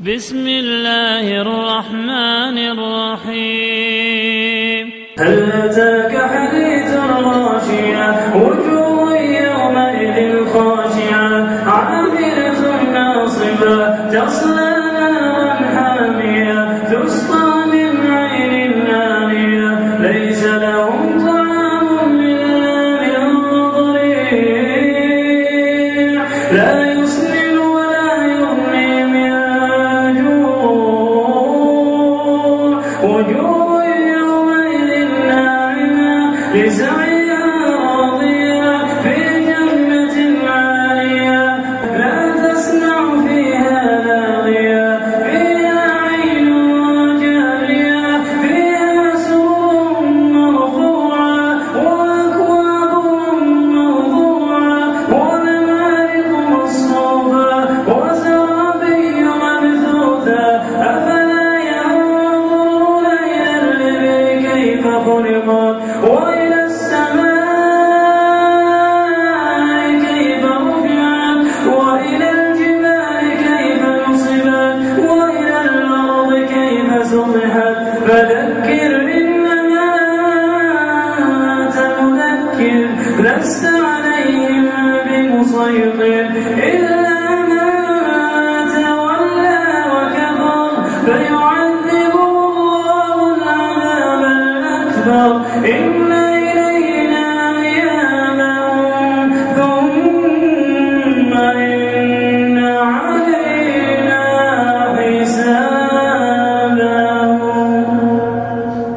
بسم الله الرحمن الرحيم. هل أتاك حديث الغاشية وجوه يومئذ خاشعة عاملة ناصبة تصلى نارا حامية تسقى من عين آنية ليس لهم طعام إلا من ضريع لا يسمن ولا يغني من جوع وجوه يومئذ ناعمة لسعيها راضية في جنة عالية لا تسمع فيها لاغية فيها عين جارية فيها سرر مرفوعة وأكواب موضوعة ونمارق مصفوفة وزرابي مبثوثة أفلا ينظرون إلى الإبل كيف خلقت وإلى السماء كيف رفعت وإلى الجبال كيف نصبت وإلى الأرض كيف سطحت فذكر إنما أنت مذكر لست عليهم بمسيطر